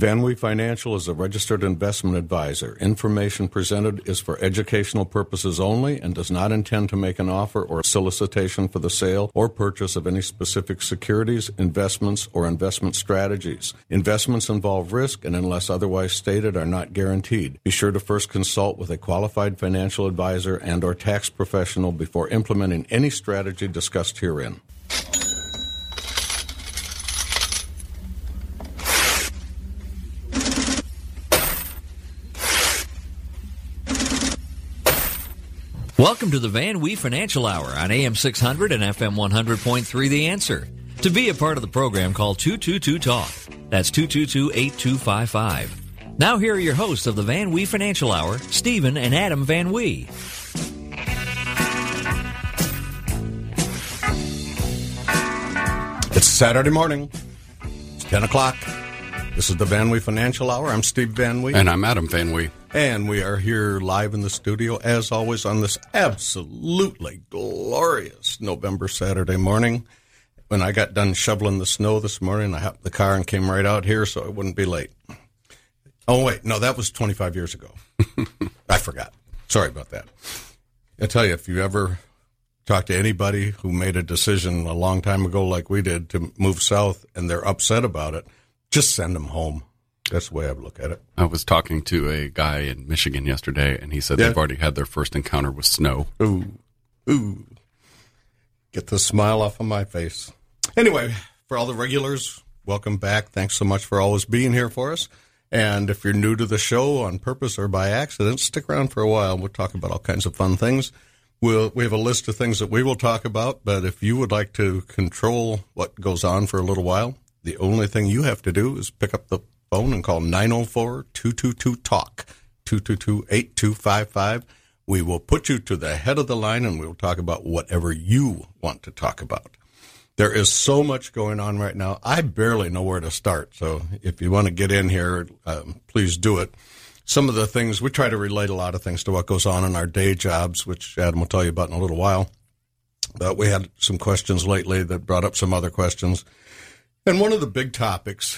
VanWee Financial is a registered investment advisor. Information presented is for educational purposes only and does not intend to make an offer or solicitation for the sale or purchase of any specific securities, investments, or investment strategies. Investments involve risk and, unless otherwise stated, are not guaranteed. Be sure to first consult with a qualified financial advisor and or tax professional before implementing any strategy discussed herein. Welcome to the VanWee Financial Hour on AM 600 and FM 100.3 The Answer. To be a part of the program, call 222-TALK. That's 222-8255. Now here are your hosts of the VanWee Financial Hour, Stephen and Adam VanWee. It's Saturday morning. It's 10 o'clock. This is the VanWee Financial Hour. I'm Steve VanWee. And I'm Adam VanWee. And we are here live in the studio, as always, on this absolutely glorious November Saturday morning. When I got done shoveling the snow this morning, I hopped the car and came right out here so I wouldn't be late. Oh, wait. No, that was 25 years ago. I forgot. Sorry about that. I tell you, if you ever talk to anybody who made a decision a long time ago like we did to move south and they're upset about it, just send them home. That's the way I would look at it. I was talking to a guy in Michigan yesterday, and he said they've already had their first encounter with snow. Ooh. Get the smile off of my face. Anyway, for all the regulars, welcome back. Thanks so much for always being here for us. And if you're new to the show on purpose or by accident, stick around for a while. We'll talk about all kinds of fun things. We have a list of things that we will talk about, but if you would like to control what goes on for a little while, the only thing you have to do is pick up the phone and call 904-222-TALK, 222-8255. We will put you to the head of the line, and we will talk about whatever you want to talk about. There is so much going on right now. I barely know where to start, so if you want to get in here, please do it. Some of the things, we try to relate a lot of things to what goes on in our day jobs, which Adam will tell you about in a little while. But we had some questions lately that brought up some other questions. And one of the big topics,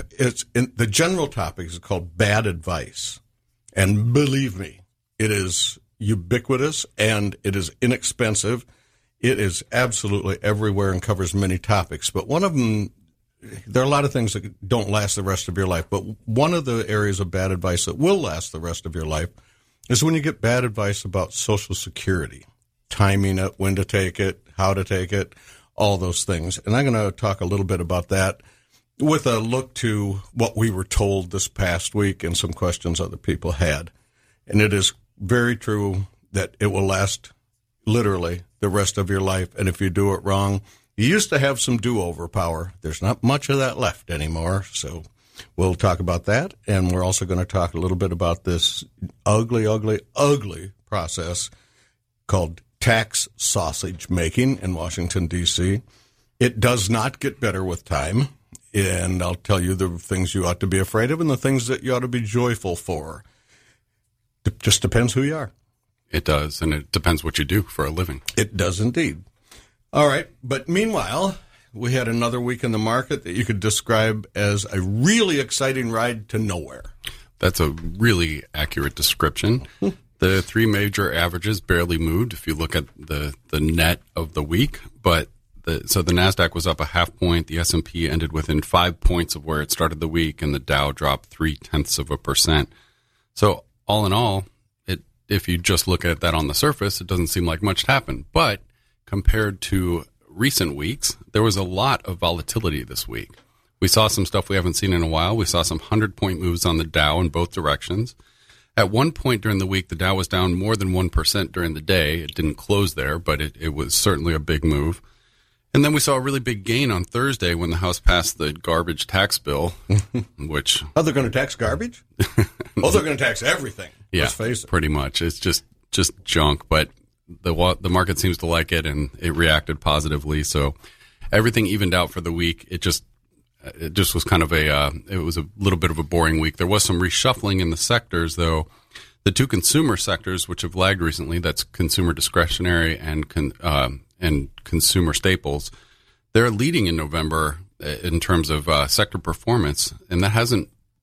the general topic is called bad advice. And believe me, it is ubiquitous and it is inexpensive. It is absolutely everywhere and covers many topics. But one of them, there are a lot of things that don't last the rest of your life. But one of the areas of bad advice that will last the rest of your life is when you get bad advice about Social Security, timing it, when to take it, how to take it, all those things. And I'm going to talk a little bit about that with a look to what we were told this past week and some questions other people had. And it is very true that it will last literally the rest of your life. And if you do it wrong, you used to have some do-over power. There's not much of that left anymore. So we'll talk about that. And we're also going to talk a little bit about this ugly, ugly, ugly process called tax sausage making in Washington, D.C. It does not get better with time, and I'll tell you the things you ought to be afraid of and the things that you ought to be joyful for. It just depends who you are. It does, and it depends what you do for a living. It does indeed. All right, but meanwhile, we had another week in the market that you could describe as a really exciting ride to nowhere. That's a really accurate description. The three major averages barely moved if you look at the net of the week, but so the NASDAQ was up a half point, the S&P ended within 5 points of where it started the week, and the Dow dropped 0.3%. So all in all, if you just look at that on the surface, it doesn't seem like much happened. But compared to recent weeks, there was a lot of volatility this week. We saw some stuff we haven't seen in a while. We saw some 100-point moves on the Dow in both directions. At one point during the week, the Dow was down more than 1% during the day. It didn't close there, but it was certainly a big move. And then we saw a really big gain on Thursday when the House passed the garbage tax bill, which... Oh, they're going to tax garbage? Oh, they're going to tax everything. Yeah, let's face it. Pretty much. It's just junk, but the market seems to like it, and it reacted positively. So everything evened out for the week. It just was kind of it was a little bit of a boring week. There was some reshuffling in the sectors, though. The two consumer sectors, which have lagged recently, that's consumer discretionary and consumer staples, they're leading in November in terms of sector performance, and that hasn't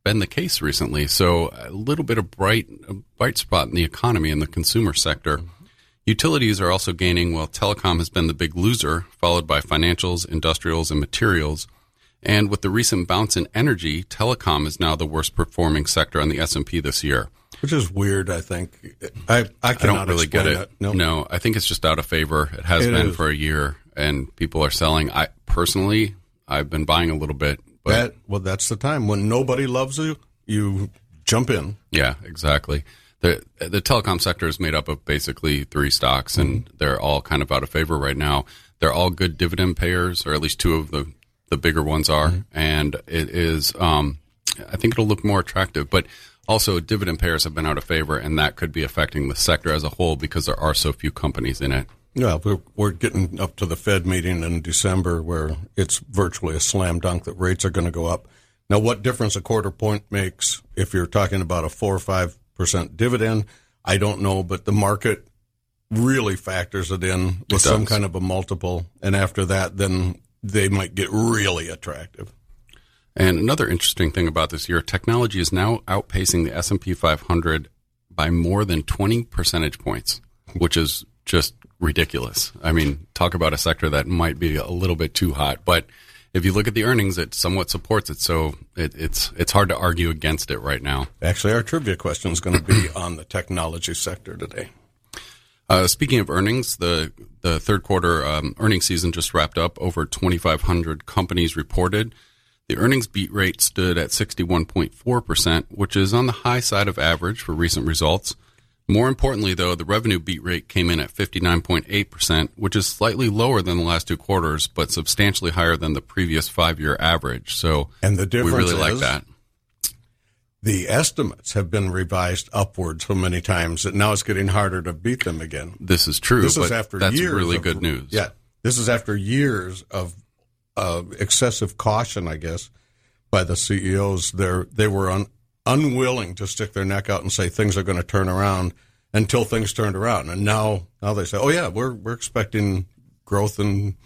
been the case recently. So a little bit of bright spot in the economy in the consumer sector. Utilities are also gaining, while telecom has been the big loser, followed by financials, industrials, and materials. And with the recent bounce in energy, telecom is now the worst performing sector on the S&P this year. Which is weird, I think. I don't really get it. No, I think it's just out of favor. It has been for a year, and people are selling. I've been buying a little bit. But that's the time. When nobody loves you, you jump in. Yeah, exactly. The telecom sector is made up of basically 3 stocks, and they're all kind of out of favor right now. They're all good dividend payers, or at least 2 of the bigger ones are. And it is, I think it'll look more attractive. But also, dividend payers have been out of favor, and that could be affecting the sector as a whole because there are so few companies in it. Yeah, we're getting up to the Fed meeting in December where it's virtually a slam dunk that rates are going to go up. Now, what difference a quarter point makes if you're talking about a 4 or 5% dividend, I don't know, but the market really factors it in with some kind of a multiple, and after that, then they might get really attractive. And another interesting thing about this year, technology is now outpacing the S&P 500 by more than 20 percentage points, which is just ridiculous. I mean, talk about a sector that might be a little bit too hot, but if you look at the earnings, it somewhat supports it. So it's hard to argue against it right now. Actually, our trivia question is going to be on the technology sector today. Speaking of earnings, the third quarter earnings season just wrapped up. Over 2,500 companies reported. The earnings beat rate stood at 61.4%, which is on the high side of average for recent results. More importantly, though, the revenue beat rate came in at 59.8%, which is slightly lower than the last 2 quarters, but substantially higher than the previous 5-year average. So and the difference we really like that. The estimates have been revised upwards so many times that now it's getting harder to beat them again. This is true, this is after that's years really good news. Yeah, this is after years of excessive caution, I guess, by the CEOs. They were unwilling to stick their neck out and say things are going to turn around until things turned around. And now they say, oh, yeah, we're expecting growth in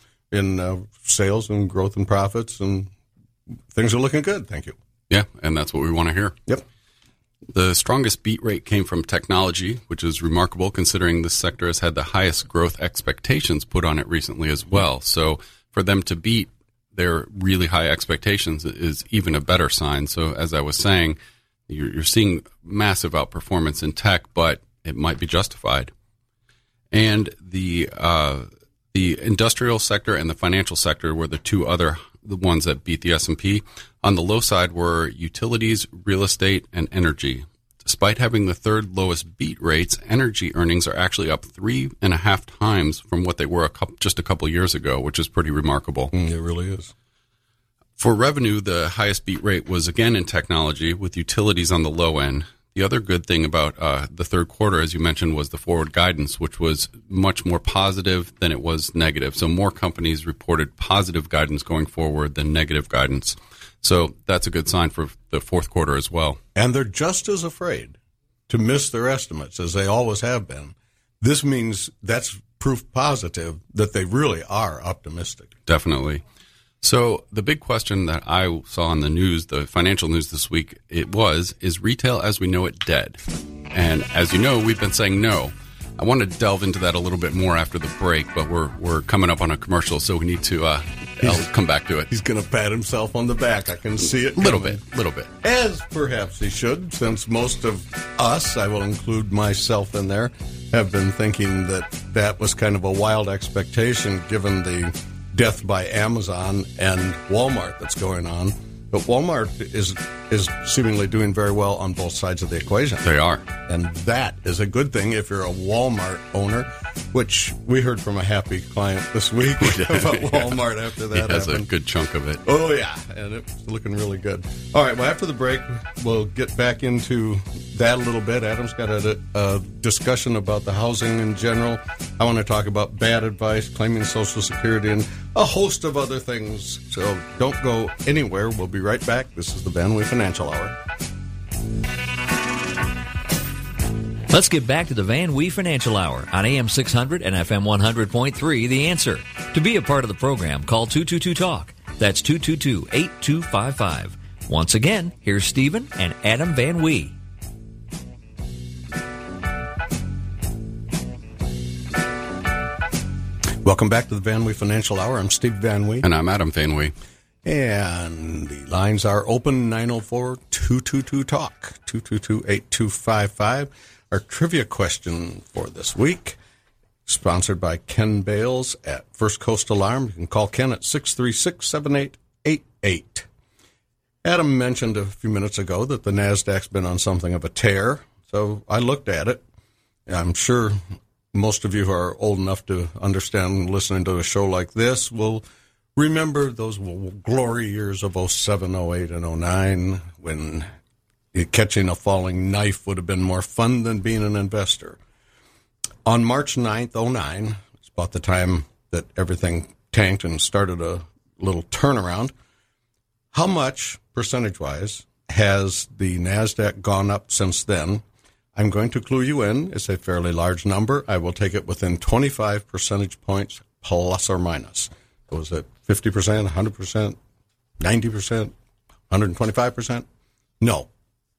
sales and growth in profits, and things are looking good. Thank you. Yeah, and that's what we want to hear. Yep. The strongest beat rate came from technology, which is remarkable considering this sector has had the highest growth expectations put on it recently as well. So for them to beat their really high expectations is even a better sign. So as I was saying, you're seeing massive outperformance in tech, but it might be justified. And the industrial sector and the financial sector were the ones that beat the S&P. On the low side were utilities, real estate, and energy. Despite having the third lowest beat rates, energy earnings are actually up 3.5 times from what they were just a couple years ago, which is pretty remarkable. It really is. For revenue, the highest beat rate was again in technology, with utilities on the low end. The other good thing about the third quarter, as you mentioned, was the forward guidance, which was much more positive than it was negative. So more companies reported positive guidance going forward than negative guidance. So that's a good sign for the fourth quarter as well. And they're just as afraid to miss their estimates as they always have been. This means that's proof positive that they really are optimistic. Definitely. So the big question that I saw on the news, the financial news this week, is retail as we know it dead? And as you know, we've been saying no. I want to delve into that a little bit more after the break, but we're coming up on a commercial, so we need to I'll come back to it. He's going to pat himself on the back. I can see it. Little bit. As perhaps he should, since most of us, I will include myself in there, have been thinking that was kind of a wild expectation given the death by Amazon and Walmart that's going on. But Walmart is seemingly doing very well on both sides of the equation. They are. And that is a good thing if you're a Walmart owner, which we heard from a happy client this week about Walmart after that has happened. A good chunk of it. Oh, yeah. And it's looking really good. All right. Well, after the break, we'll get back into that a little bit. Adam's got a discussion about the housing in general. I want to talk about bad advice, claiming Social Security, and a host of other things. So don't go anywhere. We'll be right back. This is the Van Wee Financial Hour. Let's get back to the Van Wee Financial Hour on AM 600 and FM 100.3, The Answer. To be a part of the program, call 222-TALK. That's 222-8255. Once again, here's Stephen and Adam Van Wee. Welcome back to the Van Wee Financial Hour. I'm Steve Van Wee. And I'm Adam Van Wee. And the lines are open, 904-222-TALK, 222-8255. Our trivia question for this week, sponsored by Ken Bales at First Coast Alarm. You can call Ken at 636-7888. Adam mentioned a few minutes ago that the NASDAQ's been on something of a tear, so I looked at it. I'm sure most of you who are old enough to understand listening to a show like this will remember those glory years of 07, 08, and 09 when catching a falling knife would have been more fun than being an investor. On March 9th, 09, it's about the time that everything tanked and started a little turnaround. How much, percentage-wise, has the NASDAQ gone up since then? I'm going to clue you in. It's a fairly large number. I will take it within 25 percentage points, plus or minus. Was it 50%, 100%, 90%, 125%? No.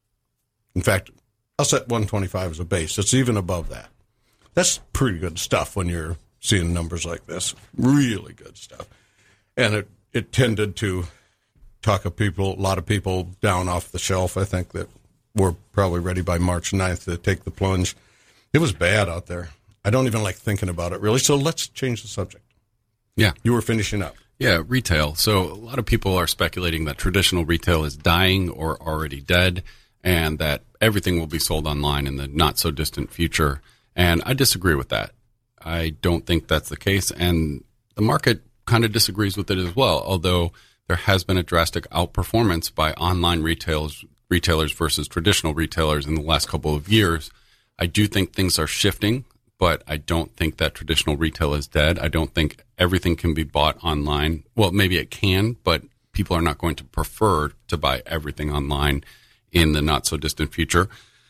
In fact, I'll set 125 as a base. It's even above that. That's pretty good stuff when you're seeing numbers like this. Really good stuff. And it tended to talk a lot of people down off the shelf, I think, that were probably ready by March 9th to take the plunge. It was bad out there. I don't even like thinking about it, really. So let's change the subject. Yeah. You were finishing up. Yeah, retail. So a lot of people are speculating that traditional retail is dying or already dead and that everything will be sold online in the not-so-distant future. And I disagree with that. I don't think that's the case. And the market kind of disagrees with it as well, although there has been a drastic outperformance by online retailers versus traditional retailers in the last couple of years. I do think things are shifting, but I don't think that traditional retail is dead. I don't think everything can be bought online. Well, maybe it can, but people are not going to prefer to buy everything online in the not-so-distant future.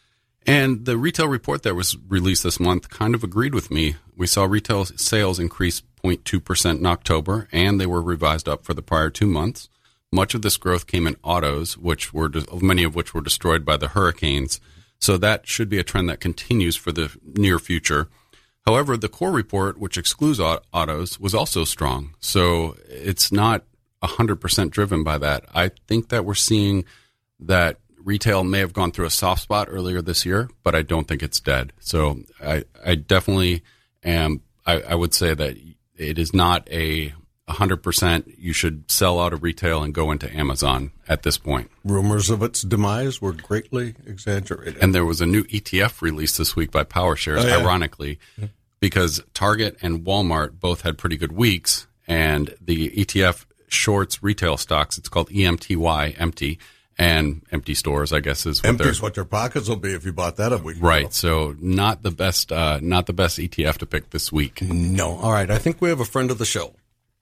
And the retail report that was released this month kind of agreed with me. We saw retail sales increase 0.2% in October, and they were revised up for the prior 2 months. Much of this growth came in autos, many of which were destroyed by the hurricanes. So that should be a trend that continues for the near future. However, the core report, which excludes autos, was also strong. So it's not 100% driven by that. I think that we're seeing that retail may have gone through a soft spot earlier this year, but I don't think it's dead. So I definitely am. I would say that it is not a 100% you should sell out of retail and go into Amazon at this point. Rumors of its demise were greatly exaggerated. And there was a new ETF released this week by PowerShares, ironically, because Target and Walmart both had pretty good weeks, and the ETF shorts retail stocks. It's called EMTY, empty, and empty stores, I guess, is what empty is what your pockets will be if you bought that a week ago. Right. So not the best ETF to pick this week. No. All right. I think we have a friend of the show.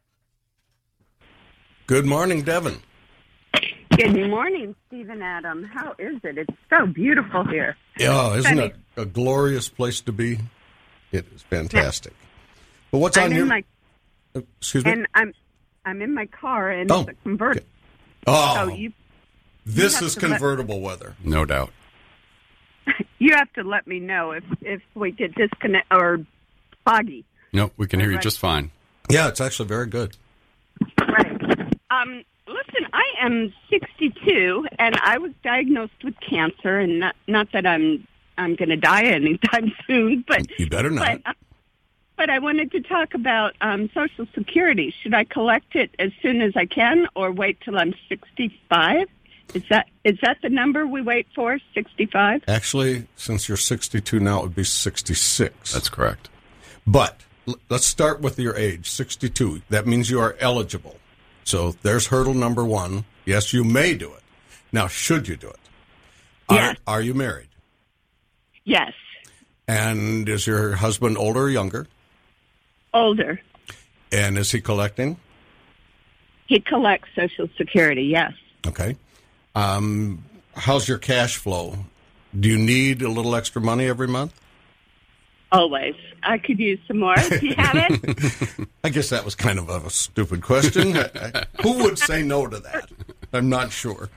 Good morning, Devin. Good morning, Steve and Adam. How is it? It's so beautiful here. Yeah, isn't it a glorious place to be? It is fantastic. But what's on your? Excuse me. And I'm in my car, and it's a convertible. Oh, so this is convertible weather, no doubt. You have to let me know if we get disconnect or foggy. No, we can hear you just fine. Yeah, it's actually very good. Right. Listen, I am 62, and I was diagnosed with cancer, and not that I'm going to die anytime soon, but you better not. But I wanted to talk about Social Security. Should I collect it as soon as I can, or wait till I'm 65? Is that the number we wait for? 65? Actually, since you're 62 now, it would be 66. That's correct. But let's start with your age, 62. That means you are eligible. So there's hurdle number one. Yes, you may do it. Now, should you do it? Yes. Are you married? Yes. And is your husband older or younger? Older. And is he collecting? He collects Social Security, yes. Okay. How's your cash flow? Do you need a little extra money every month? Always. I could use some more. Do you have it? I guess that was kind of a stupid question. Who would say no to that? I'm not sure.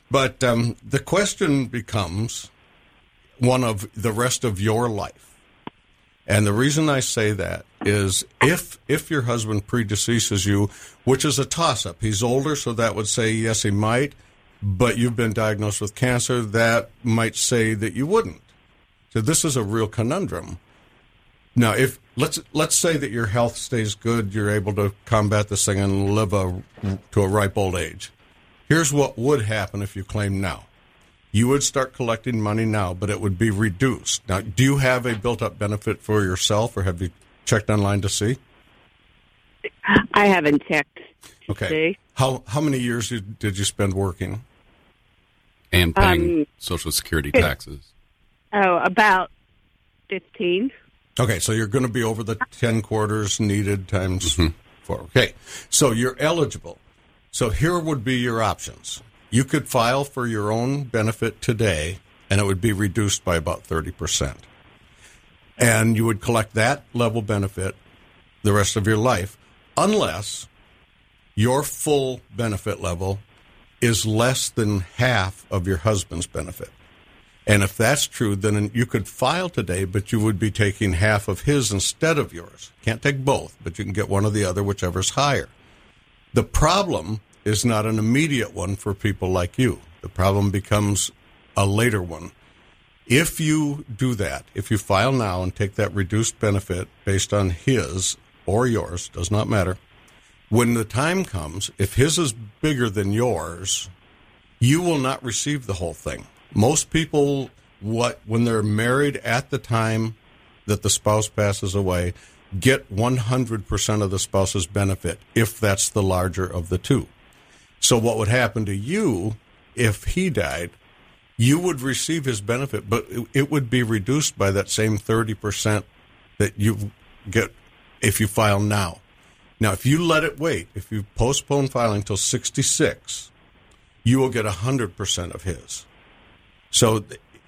But the question becomes one of the rest of your life. And the reason I say that is if your husband predeceases you, which is a toss-up. He's older, so that would say yes, he might. But you've been diagnosed with cancer, that might say that you wouldn't. So this is a real conundrum. Now, if let's say that your health stays good, you're able to combat this thing and live to a ripe old age. Here's what would happen if you claim now. You would start collecting money now, but it would be reduced. Now, do you have a built-up benefit for yourself, or have you checked online to see? I haven't checked. Okay. See? How many years did you spend working? And paying Social Security taxes. Oh, about 15. Okay, so you're going to be over the 10 quarters needed times 4. Okay, so you're eligible. So here would be your options. You could file for your own benefit today, and it would be reduced by about 30%. And you would collect that level benefit the rest of your life, unless your full benefit level is less than half of your husband's benefit. And if that's true, then you could file today, but you would be taking half of his instead of yours. Can't take both, but you can get one or the other, whichever's higher. The problem is not an immediate one for people like you. The problem becomes a later one. If you do that, if you file now and take that reduced benefit based on his or yours, does not matter, when the time comes, if his is bigger than yours, you will not receive the whole thing. Most people, when they're married at the time that the spouse passes away, get 100% of the spouse's benefit if that's the larger of the two. So what would happen to you if he died, you would receive his benefit, but it would be reduced by that same 30% that you get if you file now. Now, if you let it wait, if you postpone filing until 66, you will get 100% of his. So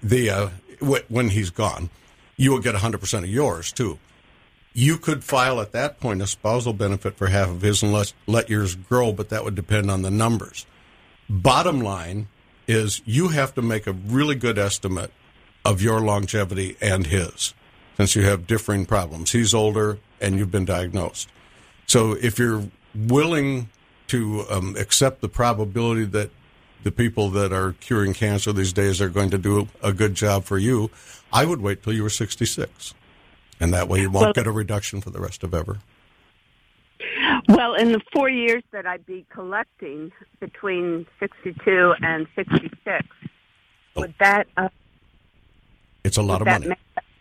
when he's gone, you will get 100% of yours, too. You could file at that point a spousal benefit for half of his and let yours grow, but that would depend on the numbers. Bottom line is you have to make a really good estimate of your longevity and his, since you have differing problems. He's older and you've been diagnosed. So if you're willing to accept the probability that the people that are curing cancer these days are going to do a good job for you, I would wait till you were 66. And that way you won't get a reduction for the rest of ever. Well, in the 4 years that I'd be collecting between 62 and 66, would that... it's a lot of money.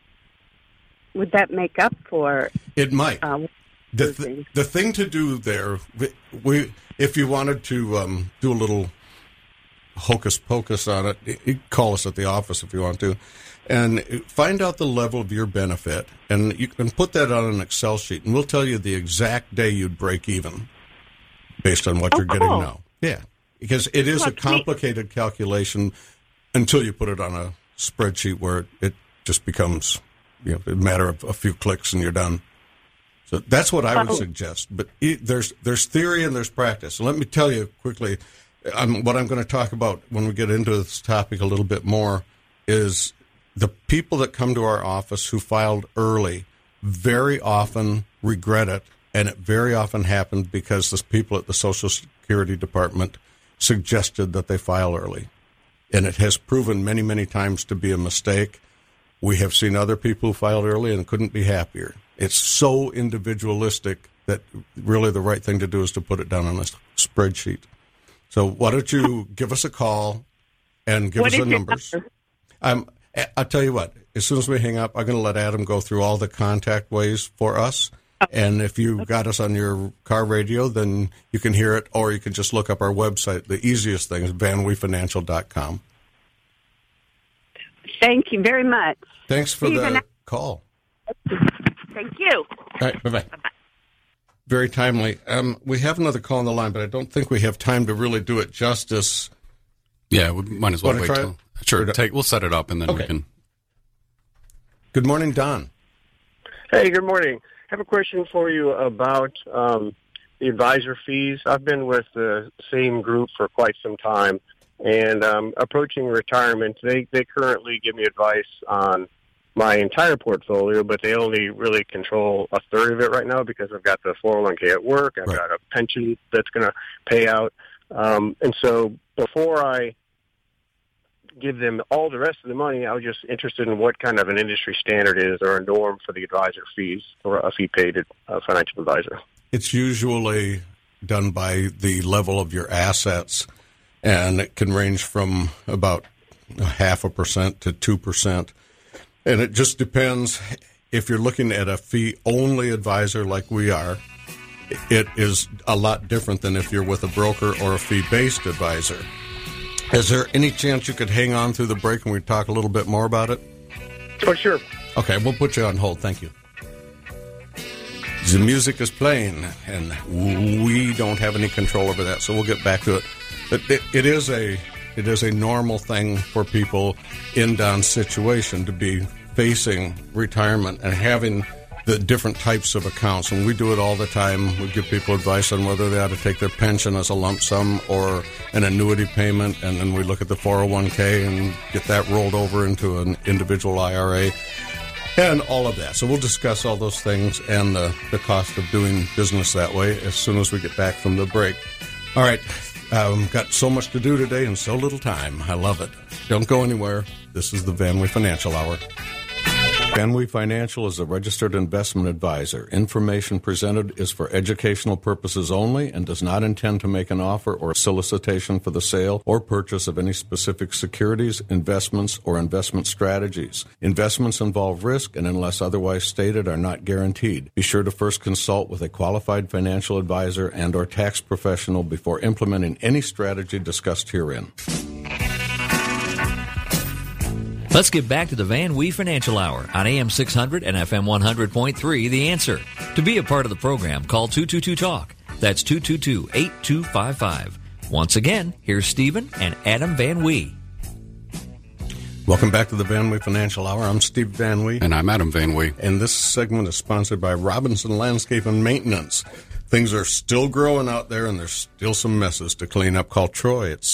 Would that make up for... It might. The thing to do there, if you wanted to do a little hocus pocus on it, you call us at the office if you want to, and find out the level of your benefit, and you can put that on an Excel sheet, and we'll tell you the exact day you'd break even based on what you're getting now. Yeah, because it is a complicated calculation until you put it on a spreadsheet where it just becomes a matter of a few clicks and you're done. So that's what I would suggest. But there's theory and there's practice. And let me tell you quickly, what I'm going to talk about when we get into this topic a little bit more is the people that come to our office who filed early very often regret it, and it very often happened because the people at the Social Security Department suggested that they file early. And it has proven many, many times to be a mistake. We have seen other people who filed early and couldn't be happier. It's so individualistic that really the right thing to do is to put it down on a spreadsheet. So why don't you give us a call and give us the numbers. I'll tell you what, as soon as we hang up, I'm going to let Adam go through all the contact ways for us. And if you got us on your car radio, then you can hear it, or you can just look up our website. The easiest thing is vanweefinancial.com. Thank you very much. Thanks for the call. Thank you. All right, bye-bye. Bye-bye. Very timely. We have another call on the line, but I don't think we have time to really do it justice. Yeah, we might as well wait till. Sure, we'll set it up and then we can. Good morning, Don. Hey, good morning. I have a question for you about the advisor fees. I've been with the same group for quite some time, and approaching retirement. They currently give me advice on my entire portfolio, but they only really control a third of it right now because I've got the 401k at work. I've got a pension that's going to pay out. And so before I give them all the rest of the money, I was just interested in what kind of an industry standard is or a norm for the advisor fees for a fee-paid financial advisor. It's usually done by the level of your assets, and it can range from about 0.5% to 2%. And it just depends. If you're looking at a fee-only advisor like we are, it is a lot different than if you're with a broker or a fee-based advisor. Is there any chance you could hang on through the break and we talk a little bit more about it? Oh, sure. Okay, we'll put you on hold. Thank you. The music is playing, and we don't have any control over that, so we'll get back to it. But it is a normal thing for people in Don's situation to be facing retirement and having the different types of accounts. And we do it all the time. We give people advice on whether they ought to take their pension as a lump sum or an annuity payment, and then we look at the 401k and get that rolled over into an individual IRA and all of that. So we'll discuss all those things and the cost of doing business that way as soon as we get back from the break. All right. Got so much to do today and so little time. I love it. Don't go anywhere. This is the Van Wee Financial Hour. Van Wee Financial is a registered investment advisor. Information presented is for educational purposes only and does not intend to make an offer or solicitation for the sale or purchase of any specific securities, investments, or investment strategies. Investments involve risk and, unless otherwise stated, are not guaranteed. Be sure to first consult with a qualified financial advisor and or tax professional before implementing any strategy discussed herein. Let's get back to the Van Wee Financial Hour on AM 600 and FM 100.3, The Answer. To be a part of the program, call 222-TALK. That's 222-8255. Once again, here's Stephen and Adam Van Wee. Welcome back to the Van Wee Financial Hour. I'm Steve Van Wee. And I'm Adam Van Wee. And this segment is sponsored by Robinson Landscape and Maintenance. Things are still growing out there, and there's still some messes to clean up. Call Troy at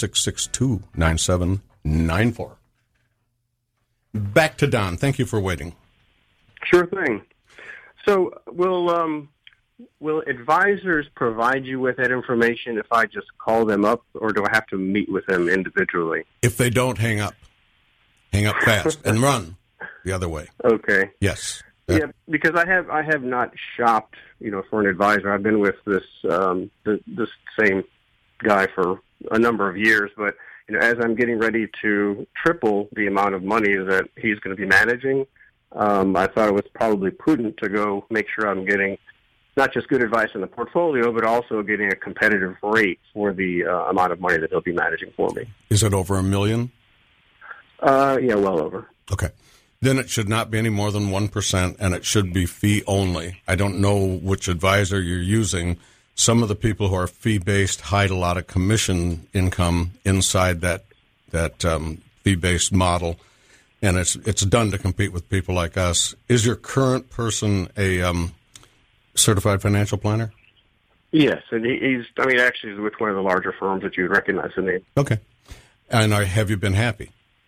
662-9794. Back to Don. Thank you for waiting. Sure thing. So will advisors provide you with that information if I just call them up, or do I have to meet with them individually? If they don't, hang up. Hang up fast and run the other way. Okay. Yes. Yeah, because I have not shopped, for an advisor. I've been with this this same guy for a number of years, but as I'm getting ready to triple the amount of money that he's going to be managing, I thought it was probably prudent to go make sure I'm getting not just good advice on the portfolio, but also getting a competitive rate for the amount of money that he'll be managing for me. Is it over $1 million? Yeah, well over. Okay. Then it should not be any more than 1%, and it should be fee only. I don't know which advisor you're using. Some of the people who are fee-based hide a lot of commission income inside that fee-based model, and it's done to compete with people like us. Is your current person a certified financial planner? Yes, and he's with one of the larger firms that you would recognize the name. Okay. And have you been happy?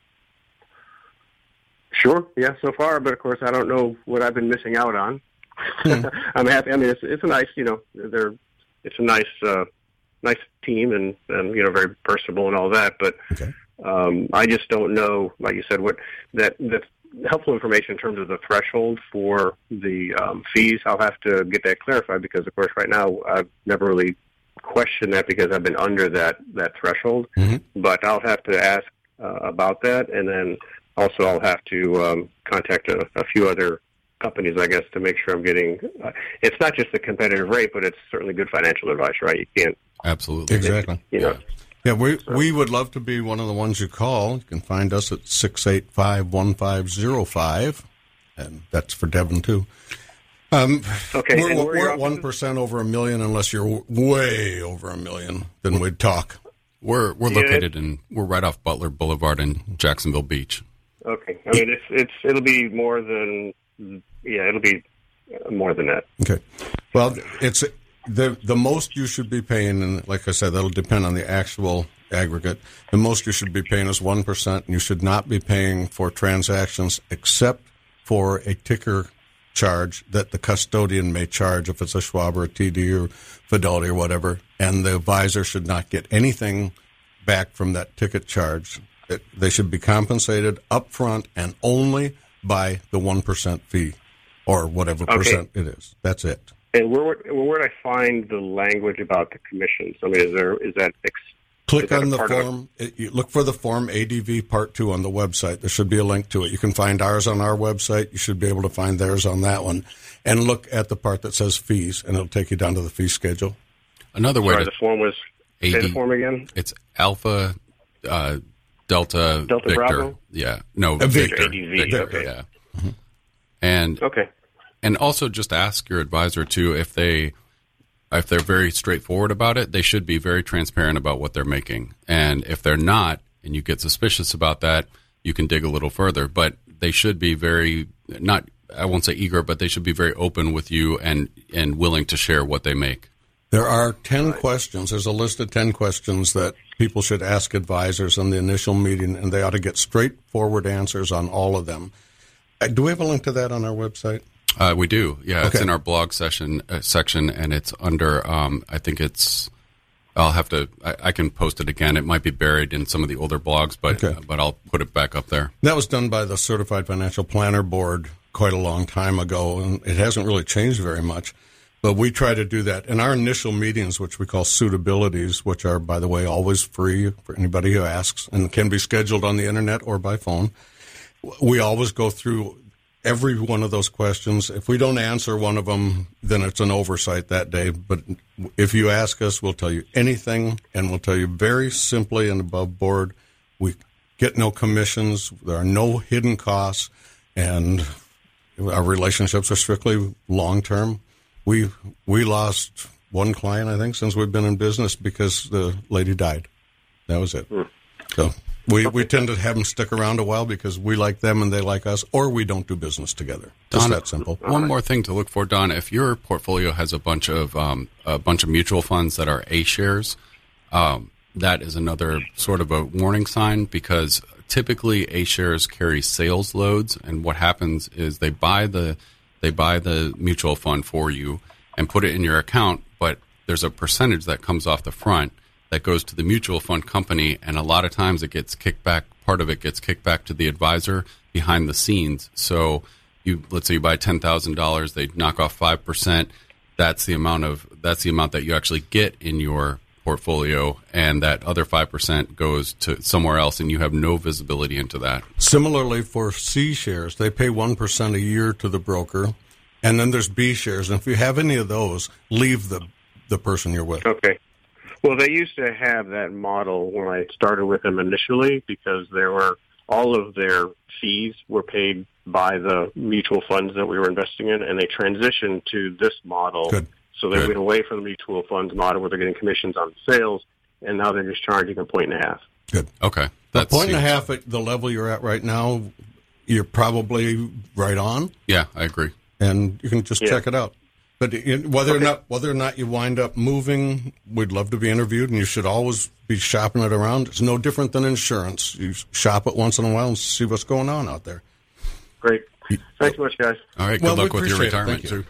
Sure, yeah, so far, but of course I don't know what I've been missing out on. I'm happy. I mean, it's a nice, it's a nice team and very personable and all that. But okay. I just don't know, like you said, what that helpful information in terms of the threshold for the fees. I'll have to get that clarified because, of course, right now I've never really questioned that because I've been under that threshold. Mm-hmm. But I'll have to ask about that, and then also I'll have to contact a few other companies, I guess, to make sure I'm getting it's not just a competitive rate, but it's certainly good financial advice, right? You can't. Absolutely. Exactly. Yeah, we would love to be one of the ones you call. You can find us at 685-1505, and that's for Devin, too. Okay. We're at 1% over $1 million, unless you're way over $1 million, then we'd talk. We're located we're right off Butler Boulevard in Jacksonville Beach. Okay. I mean, it'll be more than. Yeah, it'll be more than that. Okay. Well, it's the most you should be paying, and like I said, that'll depend on the actual aggregate. The most you should be paying is 1%, and you should not be paying for transactions except for a ticker charge that the custodian may charge if it's a Schwab or a TD or Fidelity or whatever, and the advisor should not get anything back from that ticket charge. They should be compensated up front and only by the 1% fee or whatever percent it is. That's it. And where would I find the language about the commissions? I mean, is that click on the form. You look for the form ADV Part 2 on the website. There should be a link to it. You can find ours on our website. You should be able to find theirs on that one. And look at the part that says fees, and it'll take you down to the fee schedule. Another way the form was, say the form again? It's Alpha Delta Victor. Bravo? Yeah. No, Victor. ADV. Victor, okay. Yeah. Mm-hmm. And also just ask your advisor, too, if they're very straightforward about it, they should be very transparent about what they're making. And if they're not, and you get suspicious about that, you can dig a little further. But they should be very, I won't say eager, but they should be very open with you and willing to share what they make. There are 10 questions. There's a list of 10 questions that people should ask advisors in the initial meeting, and they ought to get straightforward answers on all of them. Do we have a link to that on our website? We do. Yeah, okay. It's in our blog section, and it's under, I think it's, I can post it again. It might be buried in some of the older blogs, but I'll put it back up there. That was done by the Certified Financial Planner Board quite a long time ago, and it hasn't really changed very much. But we try to do that in our initial meetings, which we call suitabilities, which are, by the way, always free for anybody who asks and can be scheduled on the internet or by phone. We always go through every one of those questions. If we don't answer one of them, then it's an oversight that day. But if you ask us, we'll tell you anything, and we'll tell you very simply and above board. We get no commissions. There are no hidden costs, and our relationships are strictly long-term. We lost one client, I think, since we've been in business because the lady died. That was it. So we tend to have them stick around a while because we like them and they like us, or we don't do business together. Just that simple. One more thing to look for, Don. If your portfolio has a bunch of mutual funds that are A shares, that is another sort of a warning sign because typically A shares carry sales loads, and what happens is they buy the mutual fund for you and put it in your account, but there's a percentage that comes off the front that goes to the mutual fund company, and a lot of times it gets kicked back. Part of it gets kicked back to the advisor behind the scenes. So let's say you buy $10,000, they knock off 5%. That's the amount that you actually get in your portfolio, and that other 5% goes to somewhere else, and you have no visibility into that. Similarly, for C shares, they pay 1% a year to the broker, and then there's B shares. And if you have any of those, leave the person you're with. Okay. Well, they used to have that model when I started with them initially because all of their fees were paid by the mutual funds that we were investing in, and they transitioned to this model. Good. So they went away from the mutual funds model where they're getting commissions on sales, and now they're just charging 1.5. Good. Okay. That's 1.5 at the level you're at right now, you're probably right on. Yeah, I agree. And you can just check it out. But whether or not you wind up moving, we'd love to be interviewed, and you should always be shopping it around. It's no different than insurance. You shop it once in a while and see what's going on out there. Great. Thanks so much, guys. All right. Good luck with your retirement, too.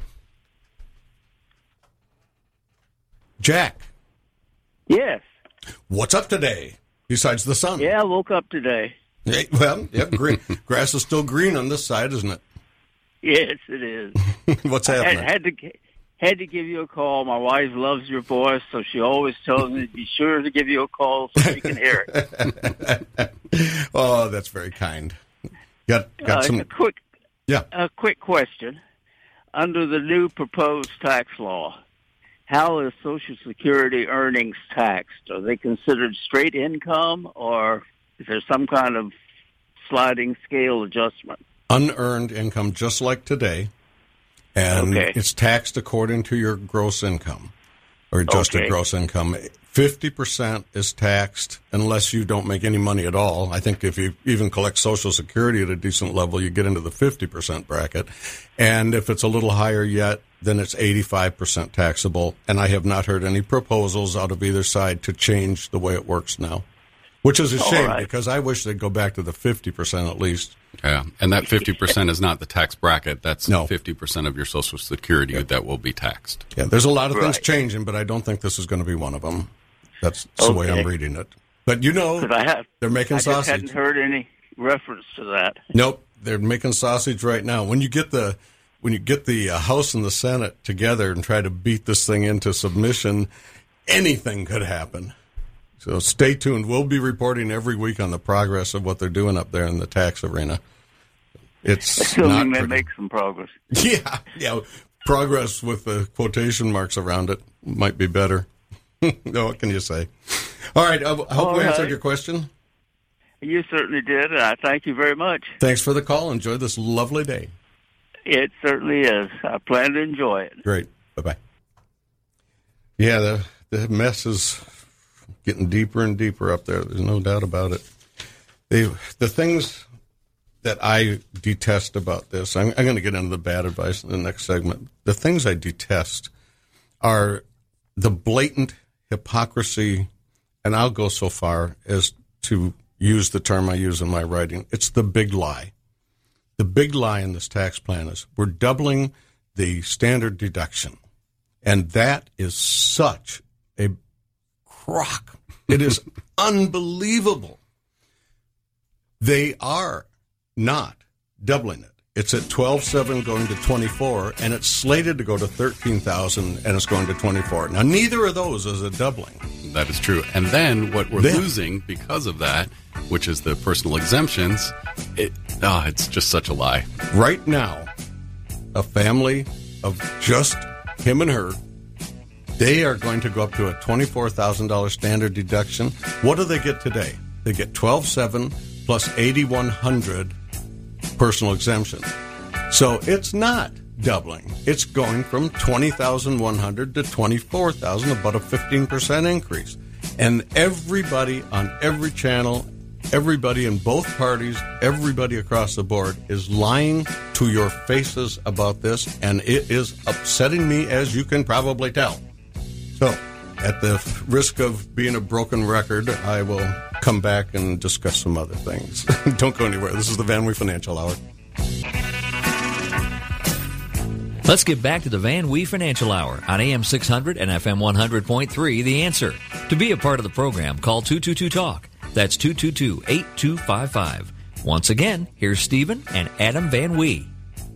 Jack. Yes. What's up today, besides the sun? Yeah, I woke up today. Hey, well, yep, green. Grass is still green on this side, isn't it? Yes, it is. What's happening? Had to give you a call. My wife loves your voice, so she always tells me to be sure to give you a call so you can hear it. Oh, that's very kind. Got some... A quick question. Under the new proposed tax law, how is Social Security earnings taxed? Are they considered straight income, or is there some kind of sliding scale adjustment? Unearned income, just like today, and it's taxed according to your gross income. or adjusted gross income. 50% is taxed unless you don't make any money at all. I think if you even collect Social Security at a decent level, you get into the 50% bracket. And if it's a little higher yet, then it's 85% taxable. And I have not heard any proposals out of either side to change the way it works now, which is a shame because I wish they'd go back to the 50% at least. Yeah, and that 50% is not the tax bracket. That's 50% of your Social Security that will be taxed. Yeah, there's a lot of things changing, but I don't think this is going to be one of them. That's the way I'm reading it. But they're making sausage. I just hadn't heard any reference to that. Nope, they're making sausage right now. When you get the House and the Senate together and try to beat this thing into submission, anything could happen. So stay tuned. We'll be reporting every week on the progress of what they're doing up there in the tax arena. It's not they make some progress. Yeah. Progress with the quotation marks around it might be better. No, what can you say? All right. I hope we answered your question. You certainly did. And I thank you very much. Thanks for the call. Enjoy this lovely day. It certainly is. I plan to enjoy it. Great. Bye-bye. Yeah, the mess is getting deeper and deeper up there. There's no doubt about it. The things that I detest about this, I'm going to get into the bad advice in the next segment. The things I detest are the blatant hypocrisy, and I'll go so far as to use the term I use in my writing. It's the big lie. The big lie in this tax plan is we're doubling the standard deduction, and that is such a crock. It is unbelievable. They are not doubling it. It's at 12.7 going to 24, and it's slated to go to 13,000, and it's going to 24. Now, neither of those is a doubling. That is true. And then what we're losing because of that, which is the personal exemptions, it's just such a lie. Right now, a family of just him and her, they are going to go up to a $24,000 standard deduction. What do they get today? They get 12.7 plus 8,100 personal exemption. So it's not doubling. It's going from 20,100 to 24,000, about a 15% increase. And everybody on every channel, everybody in both parties, everybody across the board is lying to your faces about this, and it is upsetting me, as you can probably tell. So, at the risk of being a broken record, I will come back and discuss some other things. Don't go anywhere. This is the Van Wee Financial Hour. Let's get back to the Van Wee Financial Hour on AM 600 and FM 100.3, The Answer. To be a part of the program, call 222-TALK. That's 222-8255. Once again, here's Stephen and Adam Van Wee.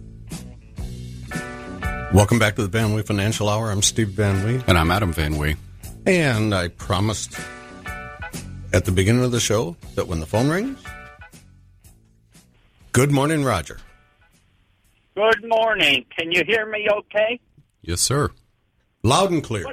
Welcome back to the Van Wee Financial Hour. I'm Steve Van Wee. And I'm Adam Van Wee. And I promised at the beginning of the show that when the phone rings, good morning, Roger. Good morning. Can you hear me okay? Yes, sir. Loud and clear.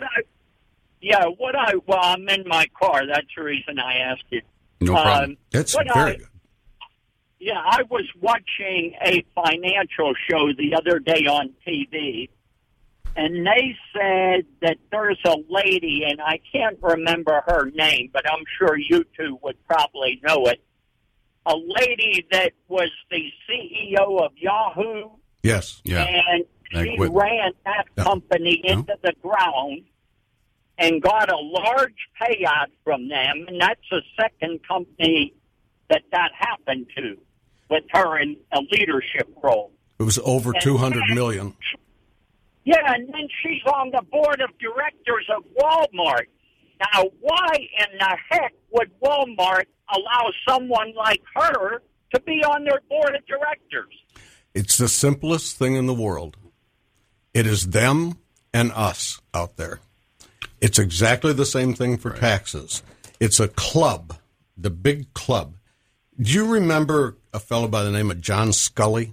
I'm in my car. That's the reason I asked you. No problem. That's very good. Yeah, I was watching a financial show the other day on TV, and they said that there's a lady, and I can't remember her name, but I'm sure you two would probably know it, a lady that was the CEO of Yahoo. Yes. Yeah. And she ran that company into the ground and got a large payout from them, and that's the second company that happened to, with her in a leadership role. It was over $200 million. Yeah, and then she's on the board of directors of Walmart. Now, why in the heck would Walmart allow someone like her to be on their board of directors? It's the simplest thing in the world. It is them and us out there. It's exactly the same thing for taxes. It's a club, the big club. Do you remember a fellow by the name of John Scully?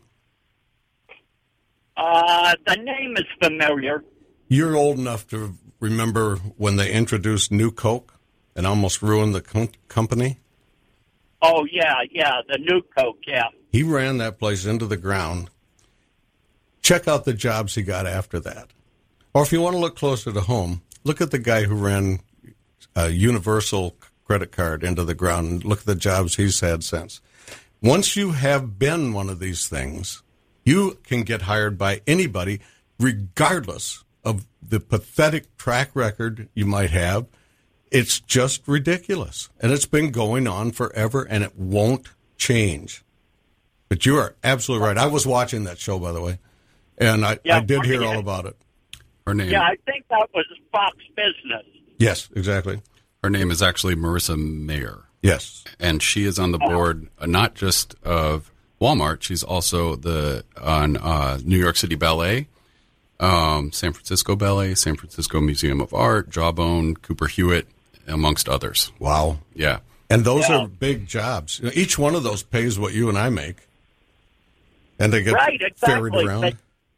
The name is familiar. You're old enough to remember when they introduced New Coke and almost ruined the company? Oh, yeah, the New Coke, yeah. He ran that place into the ground. Check out the jobs he got after that. Or if you want to look closer to home, look at the guy who ran a Universal credit card into the ground, and look at the jobs he's had since. Once you have been one of these things, you can get hired by anybody, regardless of the pathetic track record you might have. It's just ridiculous. And it's been going on forever, and it won't change. But you are absolutely right. I was watching that show, by the way, and I did hear all about it. Her name. Yeah, I think that was Fox Business. Yes, exactly. Her name is actually Marissa Mayer. Yes. And she is on the board, not just of Walmart. She's also on New York City Ballet, San Francisco Ballet, San Francisco Museum of Art, Jawbone, Cooper Hewitt, amongst others. Wow. Yeah. And those are big jobs. Each one of those pays what you and I make. And they get ferried around.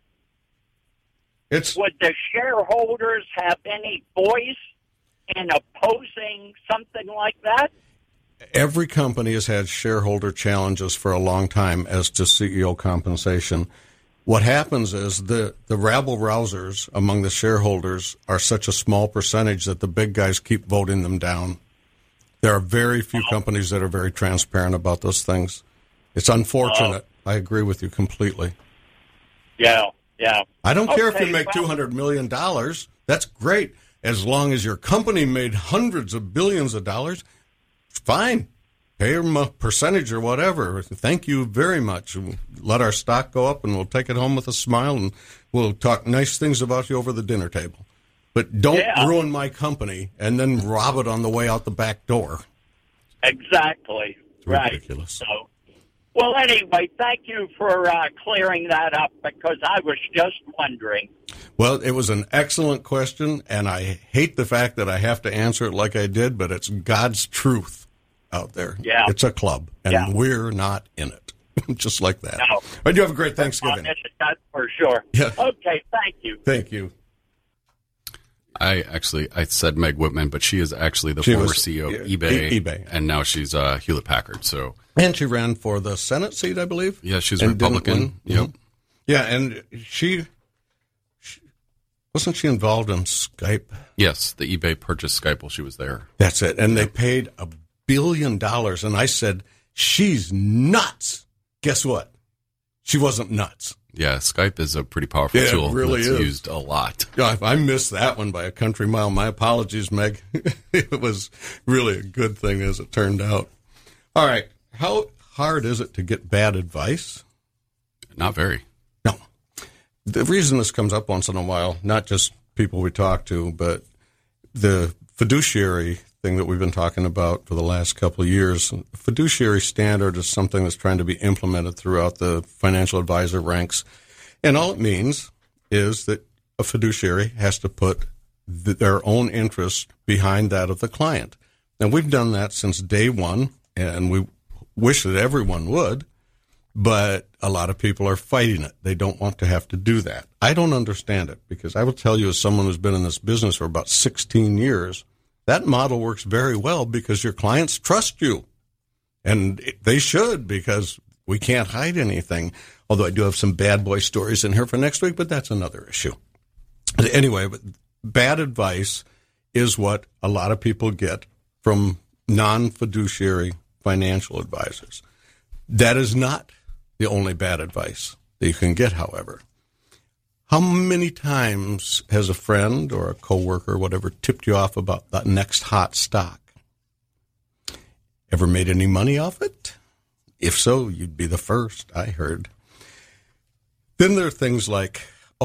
Would the shareholders have any voice in opposing something like that? Every company has had shareholder challenges for a long time as to CEO compensation. What happens is the rabble-rousers among the shareholders are such a small percentage that the big guys keep voting them down. There are very few companies that are very transparent about those things. It's unfortunate. I agree with you completely. Yeah. I don't care if you make $200 million. That's great. As long as your company made hundreds of billions of dollars, fine. Pay them a percentage or whatever. Thank you very much. Let our stock go up, and we'll take it home with a smile, and we'll talk nice things about you over the dinner table. But don't ruin my company and then rob it on the way out the back door. Exactly. It's ridiculous. So, well, anyway, thank you for clearing that up, because I was just wondering. Well, it was an excellent question, and I hate the fact that I have to answer it like I did, but it's God's truth out there. Yeah. It's a club, and we're not in it. Just like that. No. But you have a great Thanksgiving. That's for sure. Yeah. Okay, thank you. Thank you. I said Meg Whitman, but she is actually the former CEO of eBay, and now she's Hewlett-Packard. So, and she ran for the Senate seat, I believe. Yeah, she's a Republican. Yep. Yeah, and she wasn't she involved in Skype? Yes, the eBay purchased Skype while she was there. That's it, and they paid $1 billion. And I said, she's nuts. Guess what? She wasn't nuts. Yeah, Skype is a pretty powerful tool. It really is. Used a lot. Yeah, I missed that one by a country mile. My apologies, Meg. It was really a good thing as it turned out. All right. How hard is it to get bad advice? Not very. No. The reason this comes up once in a while, not just people we talk to, but the fiduciary thing that we've been talking about for the last couple of years. Fiduciary standard is something that's trying to be implemented throughout the financial advisor ranks. And all it means is that a fiduciary has to put their own interest behind that of the client. And we've done that since day one, and we wish that everyone would, but a lot of people are fighting it. They don't want to have to do that. I don't understand it, because I will tell you, as someone who's been in this business for about 16 years, that model works very well because your clients trust you. And they should, because we can't hide anything. Although I do have some bad boy stories in here for next week, but that's another issue. Anyway, but bad advice is what a lot of people get from non-fiduciary financial advisors. That is not the only bad advice that you can get, however. How many times has a friend or a coworker or whatever tipped you off about that next hot stock? Ever made any money off it? If so, you'd be the first, I heard. Then there are things like,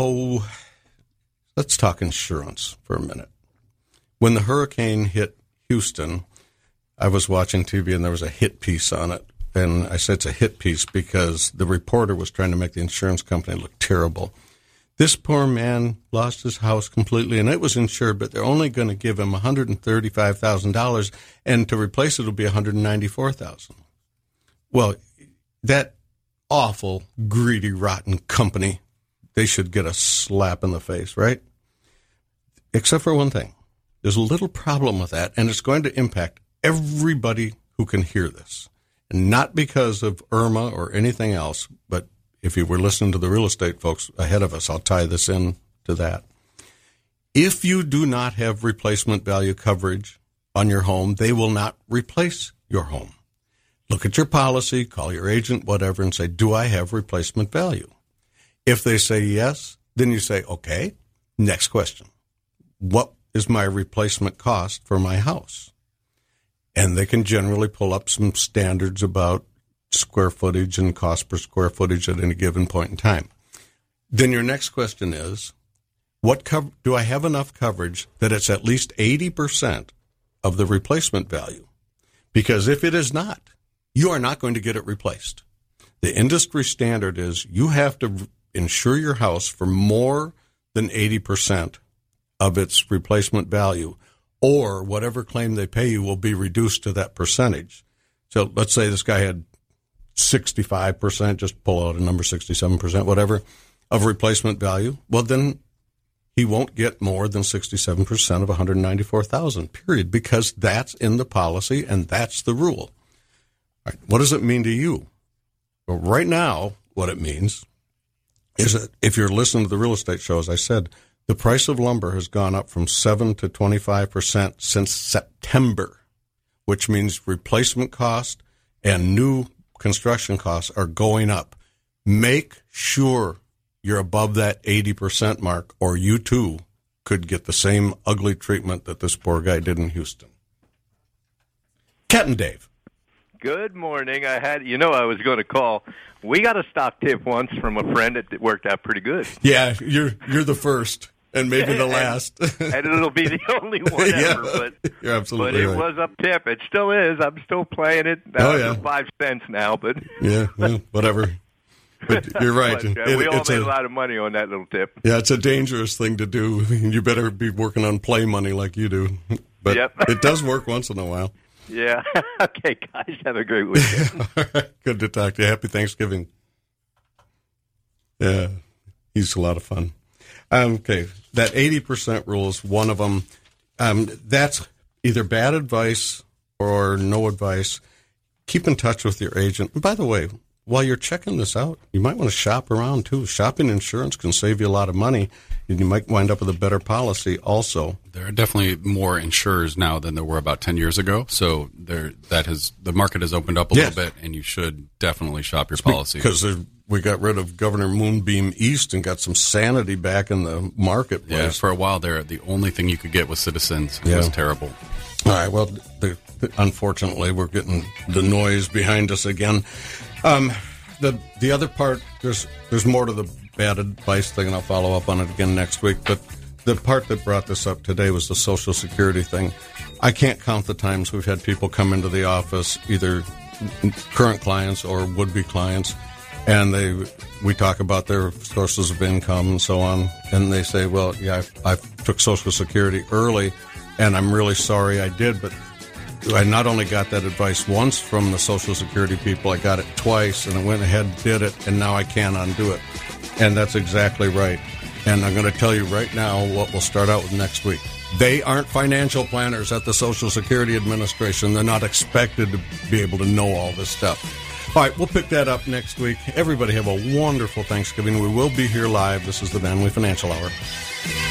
let's talk insurance for a minute. When the hurricane hit Houston, I was watching TV and there was a hit piece on it. And I said it's a hit piece because the reporter was trying to make the insurance company look terrible. This poor man lost his house completely, and it was insured, but they're only going to give him $135,000, and to replace it will be $194,000. Well, that awful, greedy, rotten company, they should get a slap in the face, right? Except for one thing. There's a little problem with that, and it's going to impact everybody who can hear this. And not because of Irma or anything else, but if you were listening to the real estate folks ahead of us, I'll tie this in to that. If you do not have replacement value coverage on your home, they will not replace your home. Look at your policy, call your agent, whatever, and say, do I have replacement value? If they say yes, then you say, okay, next question. What is my replacement cost for my house? And they can generally pull up some standards about square footage and cost per square footage at any given point in time. Then your next question is, do I have enough coverage that it's at least 80% of the replacement value? Because if it is not, you are not going to get it replaced. The industry standard is you have to insure your house for more than 80% of its replacement value, or whatever claim they pay you will be reduced to that percentage. So let's say this guy had 65%, just pull out a number, 67%, whatever, of replacement value. Well, then he won't get more than 67% of $194,000, period, because that's in the policy and that's the rule. All right, what does it mean to you? Well, right now, what it means is that if you're listening to the real estate show, as I said, the price of lumber has gone up from 7 to 25% since September, which means replacement cost and new construction costs are going up. Make sure you're above that 80% mark, or you too could get the same ugly treatment that this poor guy did in Houston. Cat and Dave. Good morning. I was going to call. We got a stock tip once from a friend that worked out pretty good. Yeah, you're the first and maybe the last. And it'll be the only one ever. But you're absolutely right. It was up tip. It still is. I'm still playing it. It's 5 cents now, but yeah, well, whatever. But you're right. But, we all made a lot of money on that little tip. Yeah, it's a dangerous thing to do. You better be working on play money like you do. But It does work once in a while. Yeah. Okay, guys. Have a great weekend. All right. Good to talk to you. Happy Thanksgiving. Yeah, he's a lot of fun. Okay, that 80% rule is one of them. That's either bad advice or no advice. Keep in touch with your agent. And by the way, while you're checking this out, you might want to shop around, too. Shopping insurance can save you a lot of money, and you might wind up with a better policy also. There are definitely more insurers now than there were about 10 years ago, so the market has opened up a little bit, and you should definitely shop your policy. Because we got rid of Governor Moonbeam East and got some sanity back in the marketplace. Yeah, for a while there, the only thing you could get was Citizens. It was terrible. All right, well, unfortunately, we're getting the noise behind us again. The other part, there's more to the bad advice thing, and I'll follow up on it again next week. But the part that brought this up today was the Social Security thing. I can't count the times we've had people come into the office, either current clients or would-be clients, and we talk about their sources of income and so on, and they say, well, yeah, I took Social Security early, and I'm really sorry I did, but I not only got that advice once from the Social Security people, I got it twice, and I went ahead and did it, and now I can't undo it. And that's exactly right. And I'm going to tell you right now what we'll start out with next week. They aren't financial planners at the Social Security Administration. They're not expected to be able to know all this stuff. All right, we'll pick that up next week. Everybody have a wonderful Thanksgiving. We will be here live. This is the Van Wee Financial Hour.